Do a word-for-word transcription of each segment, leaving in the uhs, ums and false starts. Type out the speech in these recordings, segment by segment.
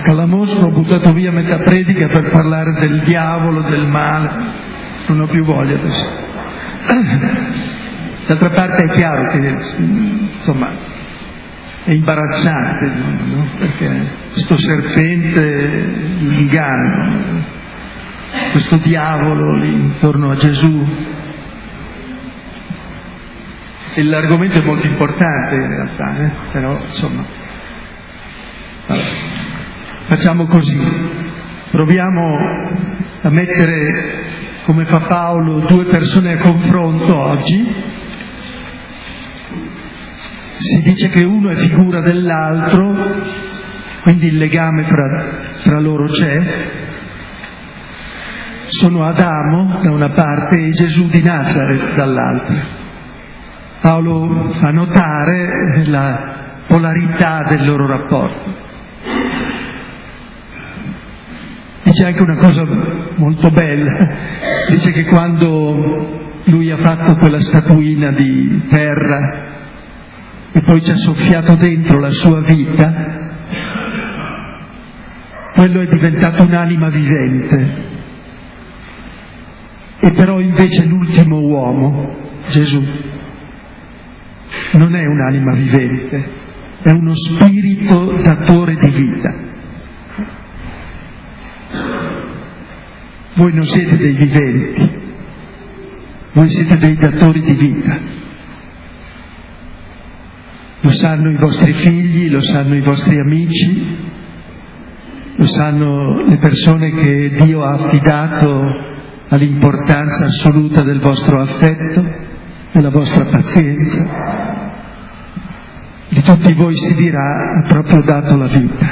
alla Mosca ho buttato via metà predica per parlare del diavolo, del male, non ho più voglia adesso. D'altra parte è chiaro che, insomma, è imbarazzante, no? Perché questo serpente, l'inganno, questo diavolo lì intorno a Gesù. E l'argomento è molto importante in realtà, eh? Però insomma, allora, facciamo così, proviamo a mettere, come fa Paolo, due persone a confronto oggi. Si dice che uno è figura dell'altro, quindi il legame fra, fra loro c'è. Sono Adamo da una parte e Gesù di Nazareth dall'altra. Paolo fa notare la polarità del loro rapporto. Dice anche una cosa molto bella, dice che quando lui ha fatto quella statuina di terra e poi ci ha soffiato dentro la sua vita, quello è diventato un'anima vivente. E però invece l'ultimo uomo, Gesù, non è un'anima vivente, è uno spirito datore di vita. Voi non siete dei viventi, voi siete dei datori di vita. Lo sanno i vostri figli, lo sanno i vostri amici, lo sanno le persone che Dio ha affidato all'importanza assoluta del vostro affetto, della vostra pazienza. Di tutti voi si dirà: ha proprio dato la vita.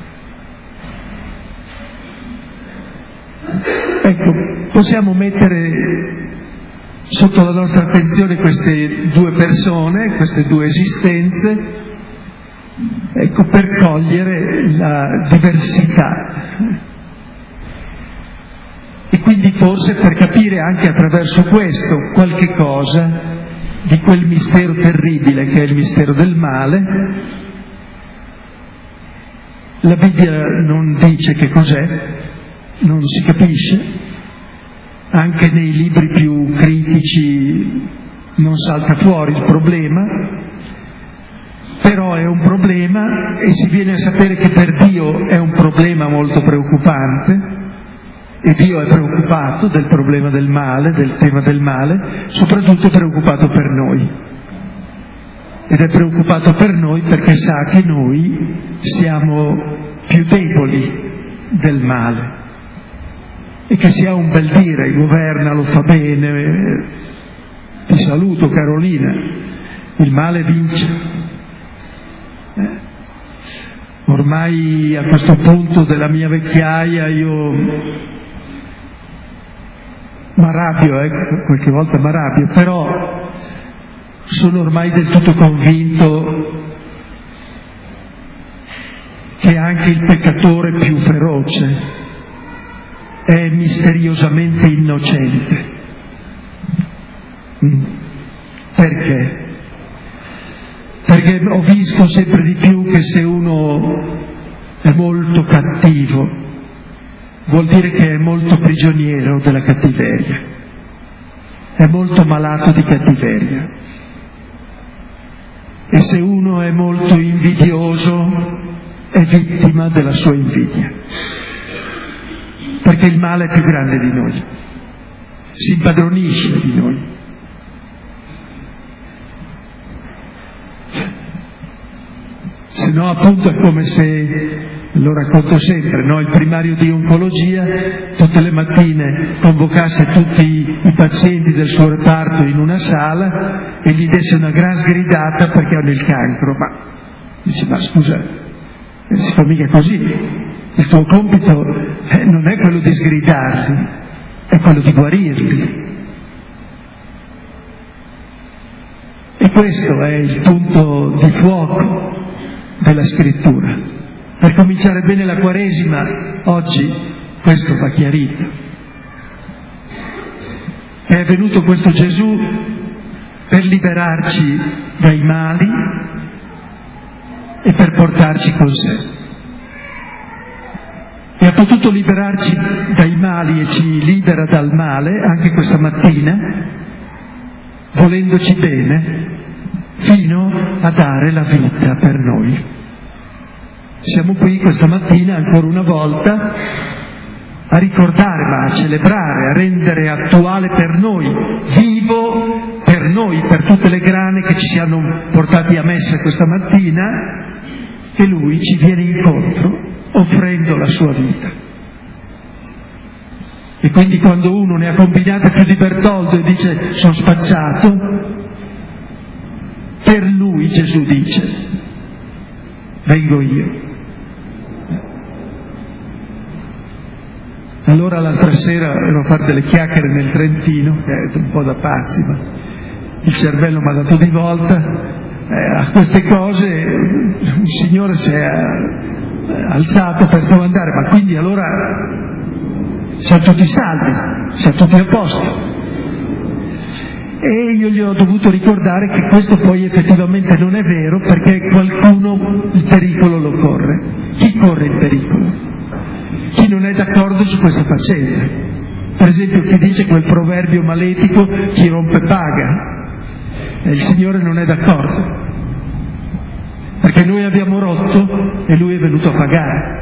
Ecco, possiamo mettere sotto la nostra attenzione queste due persone, queste due esistenze, ecco, per cogliere la diversità. E quindi forse per capire anche attraverso questo qualche cosa di quel mistero terribile che è il mistero del male. La Bibbia non dice che cos'è, non si capisce, anche nei libri più critici non salta fuori il problema, però è un problema e si viene a sapere che per Dio è un problema molto preoccupante. E Dio è preoccupato del problema del male, del tema del male, soprattutto è preoccupato per noi. Ed è preoccupato per noi perché sa che noi siamo più deboli del male. E che si ha un bel dire, governa, lo fa bene, ti saluto Carolina, il male vince. Eh? Ormai a questo punto della mia vecchiaia io m'arrabbio, eh, qualche volta m'arrabbio, però sono ormai del tutto convinto che anche il peccatore più feroce è misteriosamente innocente. Perché? Perché ho visto sempre di più che se uno è molto cattivo vuol dire che è molto prigioniero della cattiveria, è molto malato di cattiveria. E se uno è molto invidioso è vittima della sua invidia, perché il male è più grande di noi, si impadronisce di noi. Se no appunto è come se, lo racconto sempre, no? Il primario di oncologia tutte le mattine convocasse tutti i pazienti del suo reparto in una sala e gli desse una gran sgridata perché hanno il cancro. Ma dice, ma scusa, si fa mica così, il tuo compito eh, non è quello di sgridarli, è quello di guarirli. E questo è il punto di fuoco della scrittura. Per cominciare bene la Quaresima oggi questo va chiarito. È venuto questo Gesù per liberarci dai mali e per portarci con sé. ha potuto liberarci dai mali e ci libera dal male anche questa mattina, volendoci bene, fino a dare la vita per noi. Siamo qui questa mattina ancora una volta a ricordare, ma a celebrare, a rendere attuale per noi, vivo per noi, per tutte le grane che ci si hanno portati a messa questa mattina, che Lui ci viene incontro offrendo la sua vita. E quindi quando uno ne ha combinate più di Bertoldo e dice sono spacciato, per lui Gesù dice vengo io. Allora l'altra sera ero a fare delle chiacchiere nel Trentino, che è un po' da pazzi, ma il cervello mi ha dato di volta, eh, a queste cose un signore si è alzato per domandare, ma quindi allora siamo tutti salvi, siamo tutti a posto? E io gli ho dovuto ricordare che questo poi effettivamente non è vero, perché qualcuno il pericolo lo corre. Chi corre il pericolo? Chi non è d'accordo su questa faccenda. Per esempio chi dice quel proverbio maletico, chi rompe paga, e il Signore non è d'accordo, perché noi abbiamo rotto e Lui è venuto a pagare.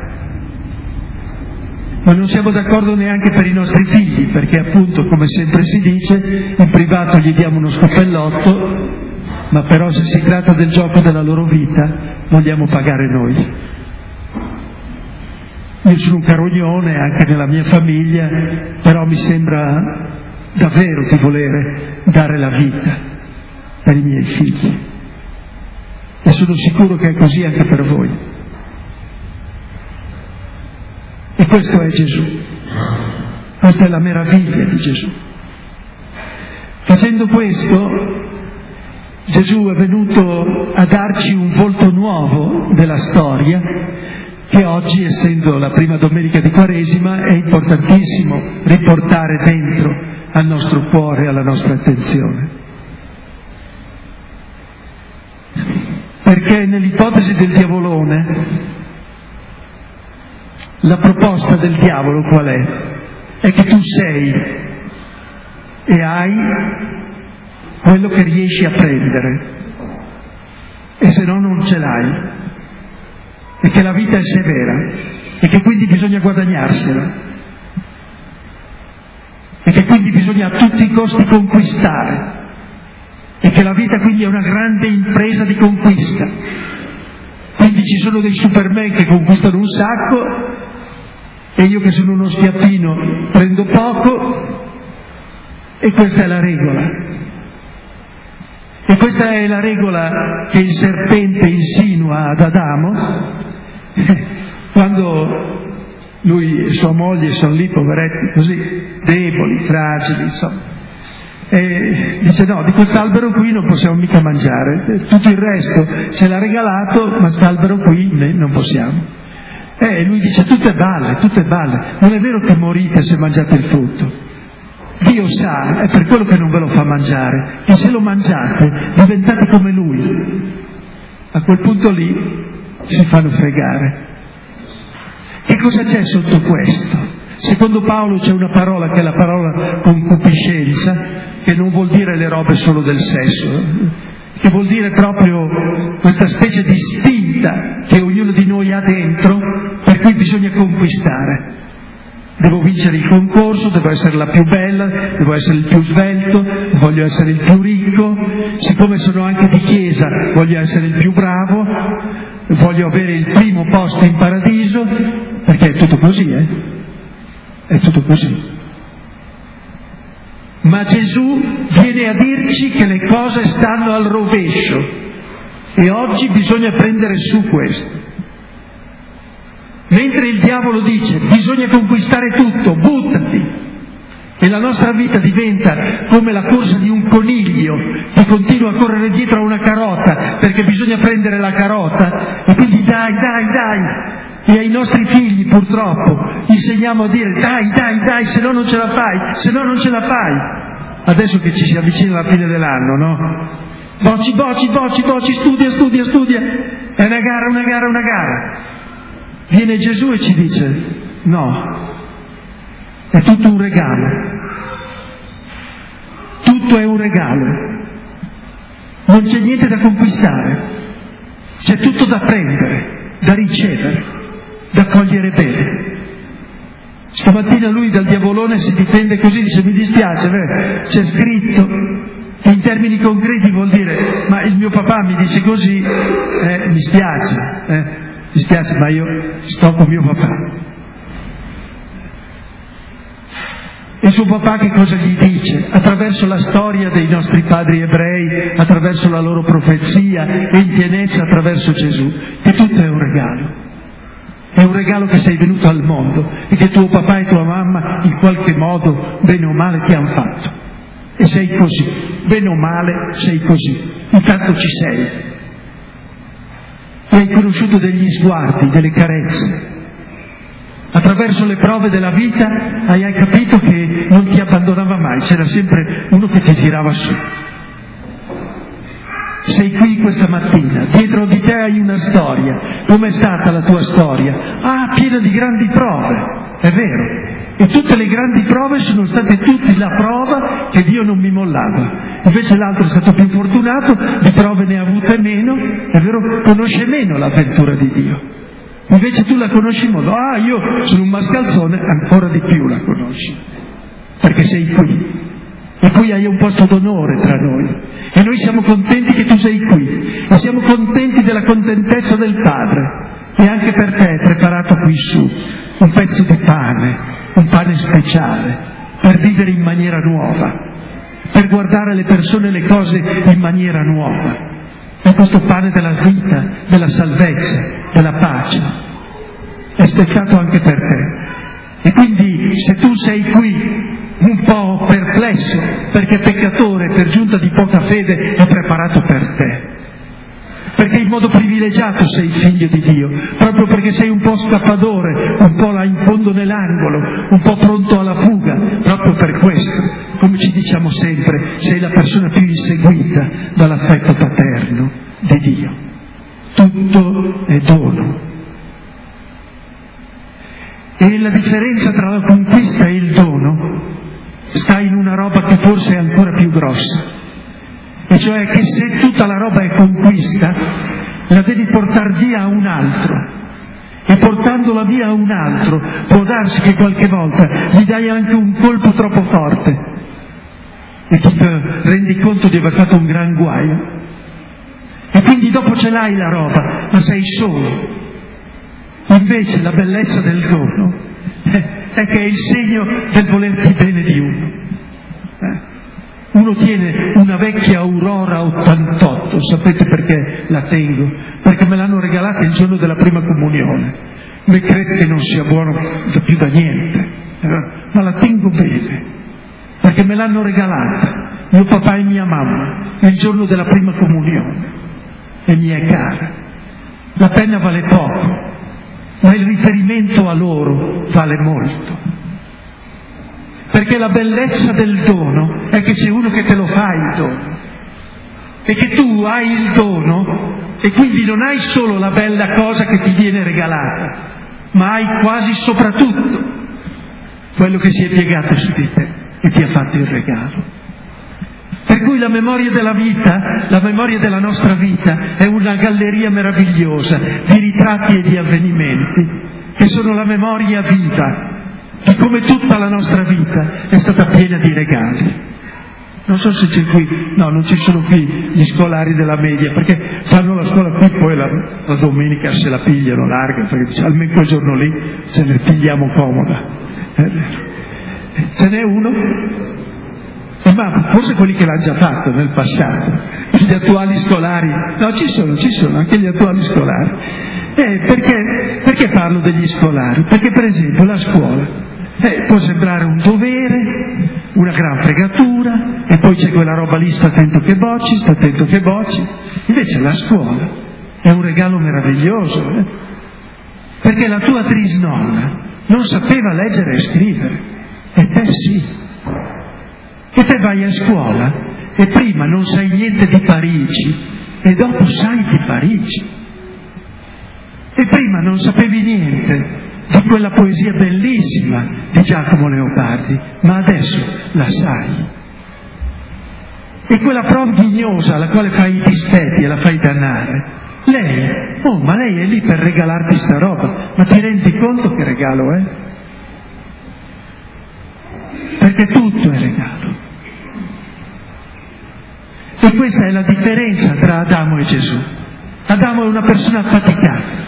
Ma non siamo d'accordo neanche per i nostri figli, perché appunto, come sempre si dice, in privato gli diamo uno scoppellotto, ma però se si tratta del gioco della loro vita vogliamo pagare noi. Io sono un carognone anche nella mia famiglia, però mi sembra davvero di volere dare la vita per i miei figli. E sono sicuro che è così anche per voi. E questo è Gesù. Questa è la meraviglia di Gesù. Facendo questo, Gesù è venuto a darci un volto nuovo della storia, che oggi, essendo la prima domenica di Quaresima, è importantissimo riportare dentro al nostro cuore, alla nostra attenzione. Perché nell'ipotesi del diavolone, la proposta del diavolo qual è? È che tu sei e hai quello che riesci a prendere, e se no non ce l'hai. E che la vita è severa e che quindi bisogna guadagnarsela e che quindi bisogna a tutti i costi conquistare e che la vita quindi è una grande impresa di conquista. Quindi ci sono dei superman che conquistano un sacco e io che sono uno schiappino prendo poco, e questa è la regola. E questa è la regola che il serpente insinua ad Adamo quando lui e sua moglie sono lì, poveretti, così, deboli, fragili, insomma. E dice no, di quest'albero qui non possiamo mica mangiare, tutto il resto ce l'ha regalato, ma quest'albero qui non possiamo. E lui dice tutte balle, tutte balle, non è vero che morite se mangiate il frutto. Dio sa, è per quello che non ve lo fa mangiare, e se lo mangiate diventate come lui. A quel punto lì si fanno fregare. Che cosa c'è sotto questo? Secondo Paolo c'è una parola che è la parola concupiscenza, che non vuol dire le robe solo del sesso, che vuol dire proprio questa specie di spinta che ognuno di noi ha dentro, per cui bisogna conquistare. Devo vincere il concorso, devo essere la più bella, devo essere il più svelto, voglio essere il più ricco, siccome sono anche di chiesa voglio essere il più bravo, voglio avere il primo posto in paradiso, perché è tutto così, eh? È tutto così. Ma Gesù viene a dirci che le cose stanno al rovescio e oggi bisogna prendere su questo. Mentre il diavolo dice bisogna conquistare tutto, buttati, e la nostra vita diventa come la corsa di un coniglio che continua a correre dietro a una carota perché bisogna prendere la carota, e quindi dai, dai, dai, e ai nostri figli purtroppo insegniamo a dire dai, dai, dai, se no non ce la fai, se no non ce la fai. Adesso che ci si avvicina alla fine dell'anno, no? Boci, boci, boci, boci, studia, studia, studia, è una gara, una gara, una gara. Viene Gesù e ci dice No, è tutto un regalo. Tutto è un regalo. Non c'è niente da conquistare, c'è tutto da prendere, da ricevere, da cogliere bene. Stamattina lui dal diavolone si difende così, dice: mi dispiace, beh, c'è scritto, e in termini concreti vuol dire: ma il mio papà mi dice così, eh, mi spiace, eh, mi spiace, ma io sto con mio papà. E suo papà che cosa gli dice? Attraverso la storia dei nostri padri ebrei, attraverso la loro profezia e in pienezza attraverso Gesù, che tutto è un regalo. È un regalo che sei venuto al mondo e che tuo papà e tua mamma in qualche modo, bene o male, ti hanno fatto. E sei così, bene o male sei così, intanto ci sei. E hai conosciuto degli sguardi, delle carezze. Attraverso le prove della vita hai, hai capito che non ti abbandonava mai, c'era sempre uno che ti tirava su. Sei qui questa mattina, dietro di te hai una storia. Com'è stata la tua storia? Ah, piena di grandi prove, è vero. E tutte le grandi prove sono state tutte la prova che Dio non mi mollava. Invece l'altro è stato più fortunato, di prove ne ha avute meno, è vero, conosce meno l'avventura di Dio. Invece tu la conosci in modo: ah, io sono un mascalzone, ancora di più la conosci, perché sei qui. E qui hai un posto d'onore tra noi. E noi siamo contenti che tu sei qui. E siamo contenti della contentezza del Padre. E anche per te è preparato qui su un pezzo di pane, un pane speciale, per vivere in maniera nuova, per guardare le persone e le cose in maniera nuova. È questo pane della vita, della salvezza, della pace. È spezzato anche per te. E quindi se tu sei qui un po' perplesso, perché peccatore, per giunta di poca fede, è preparato per te. Perché in modo privilegiato sei figlio di Dio, proprio perché sei un po' scappatore, un po' là in fondo nell'angolo, un po' pronto alla fuga, proprio per questo, come ci diciamo sempre, sei la persona più inseguita dall'affetto paterno di Dio. Tutto è dono. E la differenza tra la conquista e il dono sta in una roba che forse è ancora più grossa, e cioè che se tutta la roba è conquista, la devi portare via a un altro, e portandola via a un altro può darsi che qualche volta gli dai anche un colpo troppo forte e ti rendi conto di aver fatto un gran guaio, e quindi dopo ce l'hai la roba, ma sei solo. Invece la bellezza del dono è che è il segno del volerti bene di uno. Uno tiene una vecchia Aurora ottantotto, sapete perché la tengo? Perché me l'hanno regalata il giorno della prima comunione. Mi credo che non sia buono più da niente, ma la tengo bene, perché me l'hanno regalata mio papà e mia mamma il giorno della prima comunione, e mi è cara. La penna vale poco, ma il riferimento a loro vale molto, perché la bellezza del dono è che c'è uno che te lo fa il dono, e che tu hai il dono e quindi non hai solo la bella cosa che ti viene regalata, ma hai quasi soprattutto quello che si è piegato su di te e ti ha fatto il regalo. Per cui la memoria della vita, la memoria della nostra vita è una galleria meravigliosa di ritratti e di avvenimenti che sono la memoria viva di come tutta la nostra vita è stata piena di regali. Non so se c'è qui, no, non ci sono qui gli scolari della media, perché fanno la scuola qui, poi la, la domenica se la pigliano larga, perché dice, almeno quel giorno lì ce ne pigliamo comoda. È vero. Ce n'è uno? Ma forse quelli che l'hanno già fatto nel passato, gli attuali scolari. No, ci sono, ci sono anche gli attuali scolari. Eh, perché, perché parlo degli scolari? Perché per esempio la scuola eh, può sembrare un dovere, una gran fregatura, e poi c'è quella roba lì, sta attento che bocci, sta attento che bocci. Invece la scuola è un regalo meraviglioso, eh? Perché la tua trisnonna non sapeva leggere e scrivere, e te sì. E te vai a scuola e prima non sai niente di Parigi e dopo sai di Parigi. E prima non sapevi niente di quella poesia bellissima di Giacomo Leopardi, ma adesso la sai. E quella prova ghignosa alla quale fai i dispetti e la fai dannare, lei, oh, ma lei è lì per regalarti sta roba, ma ti rendi conto che regalo è? Perché tutto è regalo. E questa è la differenza tra Adamo e Gesù. Adamo è una persona affaticata.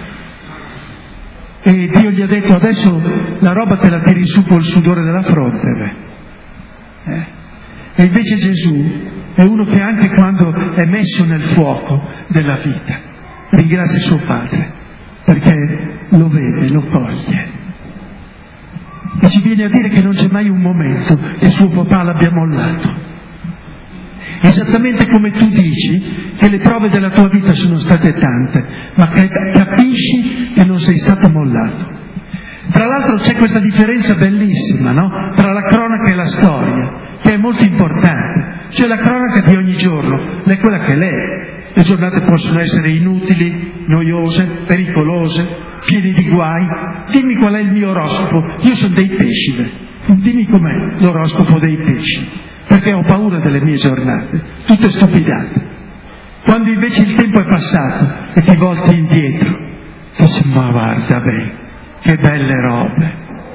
E Dio gli ha detto: adesso la roba te la tiri su col sudore della fronte. Beh. Eh? E invece Gesù è uno che anche quando è messo nel fuoco della vita ringrazia suo Padre, perché lo vede, lo coglie. E ci viene a dire che non c'è mai un momento che suo papà l'abbia mollato. Esattamente come tu dici che le prove della tua vita sono state tante, ma che capisci che non sei stato mollato. Tra l'altro c'è questa differenza bellissima, no? Tra la cronaca e la storia, che è molto importante. Cioè la cronaca di ogni giorno è quella che l'è. Le giornate possono essere inutili, noiose, pericolose, piene di guai. Dimmi qual è il mio oroscopo. Io sono dei pesci. Dimmi com'è l'oroscopo dei pesci. Perché ho paura delle mie giornate, tutte stupidate. Quando invece il tempo è passato e ti volti indietro, dici: ma guarda, beh, che belle robe.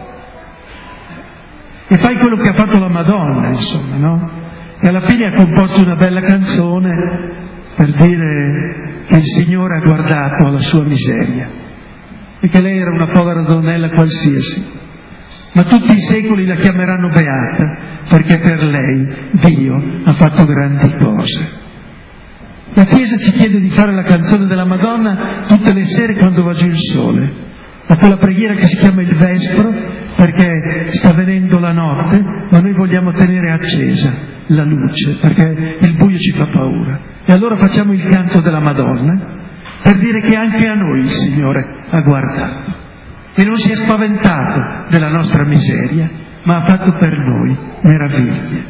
E fai quello che ha fatto la Madonna, insomma, no? E alla fine ha composto una bella canzone per dire che il Signore ha guardato alla sua miseria e che lei era una povera donnella qualsiasi. Ma tutti i secoli la chiameranno beata, perché per lei Dio ha fatto grandi cose. La Chiesa ci chiede di fare la canzone della Madonna tutte le sere quando va giù il sole, a quella preghiera che si chiama il Vespro, perché sta venendo la notte, ma noi vogliamo tenere accesa la luce, perché il buio ci fa paura. E allora facciamo il canto della Madonna, per dire che anche a noi il Signore ha guardato. E non si è spaventato della nostra miseria, ma ha fatto per noi meraviglie.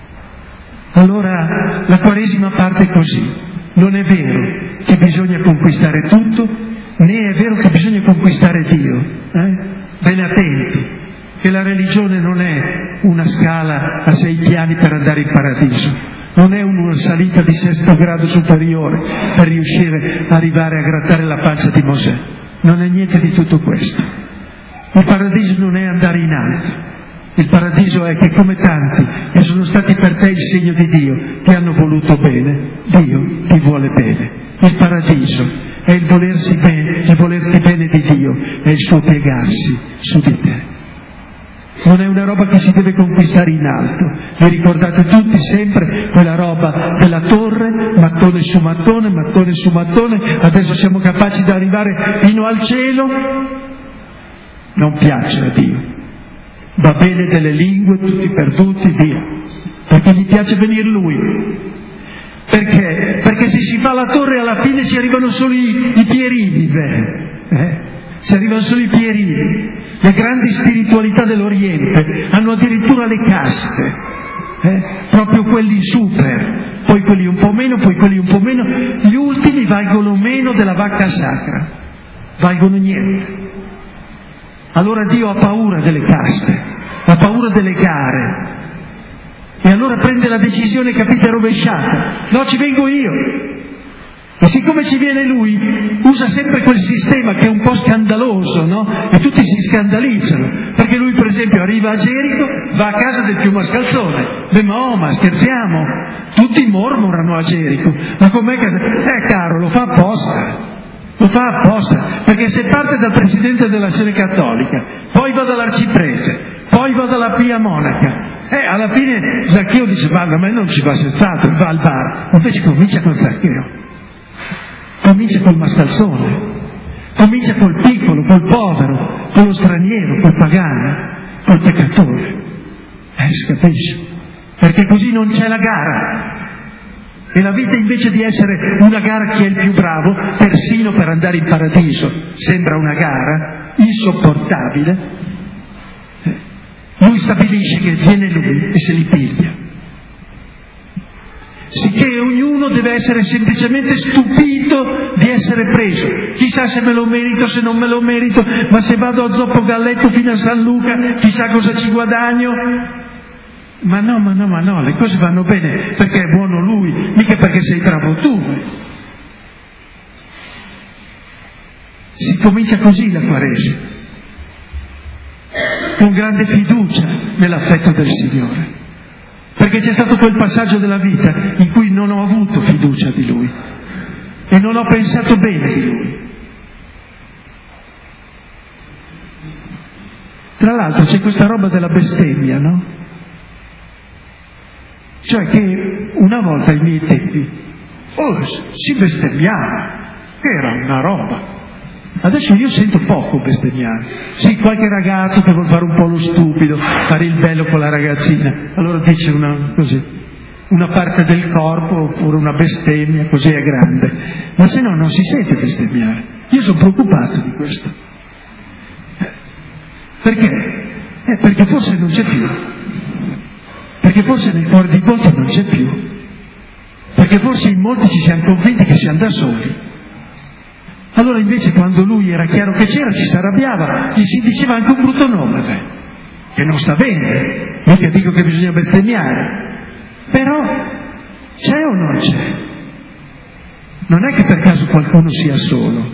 Allora la Quaresima parte così. Non è vero che bisogna conquistare tutto, né è vero che bisogna conquistare Dio. Eh? Bene attenti, che la religione non è una scala a sei piani per andare in paradiso, non è una salita di sesto grado superiore per riuscire a arrivare a grattare la pancia di Mosè. Non è niente di tutto questo. Il paradiso non è andare in alto. Il paradiso è che, come tanti che sono stati per te il segno di Dio, ti hanno voluto bene, Dio ti vuole bene. Il paradiso è il volersi bene, il volerti bene di Dio, è il suo piegarsi su di te. Non è una roba che si deve conquistare in alto. Vi ricordate tutti sempre quella roba della torre, mattone su mattone, mattone su mattone, adesso siamo capaci di arrivare fino al cielo? Non piace a Dio. Babele delle lingue, tutti perduti, via. Perché gli piace venire Lui. Perché? Perché se si fa la torre alla fine ci arrivano solo i, i pierini, beh. Eh? Ci arrivano solo i pierini. Le grandi spiritualità dell'Oriente hanno addirittura le caste, eh? Proprio quelli super, poi quelli un po' meno, poi quelli un po' meno. Gli ultimi valgono meno della vacca sacra, valgono niente. Allora Dio ha paura delle caste, ha paura delle gare, e allora prende la decisione, capite, rovesciata. No, ci vengo io. E siccome ci viene Lui, usa sempre quel sistema che è un po' scandaloso, no? E tutti si scandalizzano, perché Lui, per esempio, arriva a Gerico, va a casa del più mascalzone. Beh, ma oh, ma scherziamo? Tutti mormorano a Gerico. Ma com'è che... Eh, caro, lo fa apposta. Lo fa apposta, perché se parte dal Presidente della Sede Cattolica, poi va dall'Arciprete, poi va dalla Pia Monaca, eh, alla fine Zaccheo dice: guarda, ma non ci va sensato, va al bar. Invece comincia con Zaccheo, comincia col mascalzone, comincia col piccolo, col povero, con lo straniero, col pagano, col peccatore. Eh, si capisce? Perché così non c'è la gara. E la vita, invece di essere una gara chi è il più bravo, persino per andare in paradiso sembra una gara insopportabile, Lui stabilisce che viene Lui e se li piglia. sicché ognuno deve essere semplicemente stupito di essere preso. Chissà se me lo merito, se non me lo merito, ma se vado a zoppo galletto fino a San Luca, chissà cosa ci guadagno. Ma no, ma no, ma no, le cose vanno bene perché è buono lui, mica perché sei bravo tu. Si comincia così la Quaresima, con grande fiducia nell'affetto del Signore, perché c'è stato quel passaggio della vita in cui non ho avuto fiducia di Lui e non ho pensato bene di Lui. Tra l'altro c'è questa roba della bestemmia, no? Cioè che una volta ai miei tempi oh, si bestemmiava, che era una roba. Adesso io sento poco bestemmiare. Sì, qualche ragazzo che vuol fare un po' lo stupido, fare il bello con la ragazzina, allora dice una, così, una parte del corpo oppure una bestemmia, così è grande. Ma se no non si sente bestemmiare. Io sono preoccupato di questo. Perché? Eh, perché forse non c'è più. Perché forse nel cuore di molti non c'è più. Perché forse in molti ci siamo convinti che siamo da soli. Allora invece quando lui era chiaro che c'era, ci si arrabbiava, gli si diceva anche un brutto nome, beh, che non sta bene, mica dico che bisogna bestemmiare, però c'è o non c'è? Non è che per caso qualcuno sia solo.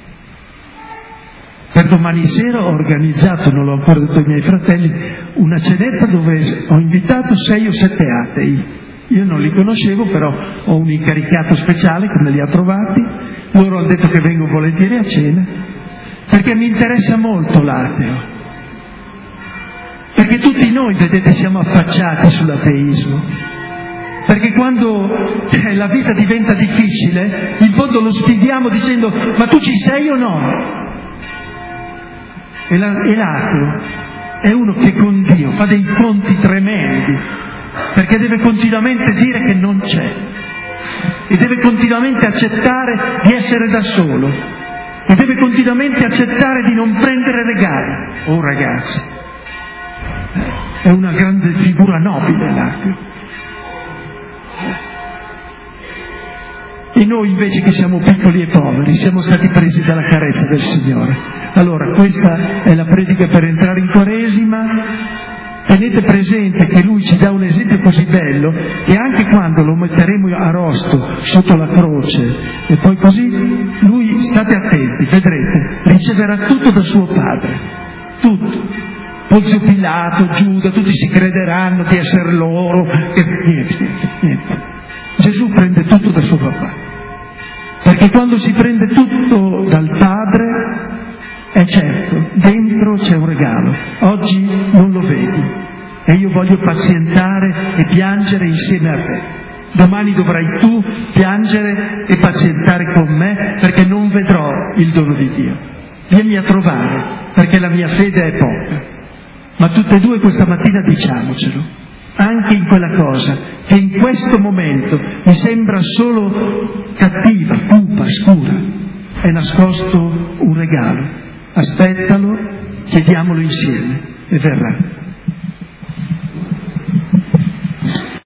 Per domani sera ho organizzato, non l'ho ancora detto ai miei fratelli, una cenetta dove ho invitato sei o sette atei. Io non li conoscevo, però ho un incaricato speciale che me li ha trovati, loro hanno detto che vengo volentieri a cena, perché mi interessa molto l'ateo, perché tutti noi, vedete, siamo affacciati sull'ateismo, perché quando la vita diventa difficile, in fondo lo sfidiamo dicendo ma tu ci sei o no? E, la, e l'ateo è uno che con Dio fa dei conti tremendi, perché deve continuamente dire che non c'è e deve continuamente accettare di essere da solo e deve continuamente accettare di non prendere regali. Oh ragazzi, è una grande figura nobile l'ateo. E noi invece che siamo piccoli e poveri siamo stati presi dalla carezza del Signore. Allora questa è la predica per entrare in Quaresima. Tenete presente che lui ci dà un esempio così bello che anche quando lo metteremo a rosto sotto la croce e poi così, lui, state attenti, vedrete, riceverà tutto da suo padre, tutto. Ponzio Pilato, Giuda, tutti si crederanno di essere loro, e niente, niente, niente. Gesù prende tutto da suo papà, perché quando si prende tutto dal padre, è certo, dentro c'è un regalo, oggi non lo vedi e io voglio pazientare e piangere insieme a te. Domani dovrai tu piangere e pazientare con me perché non vedrò il dono di Dio. Vieni a trovare perché la mia fede è poca. Ma tutte e due questa mattina diciamocelo, anche in quella cosa che in questo momento mi sembra solo cattiva, cupa, scura, è nascosto un regalo. Aspettalo, chiediamolo insieme e verrà.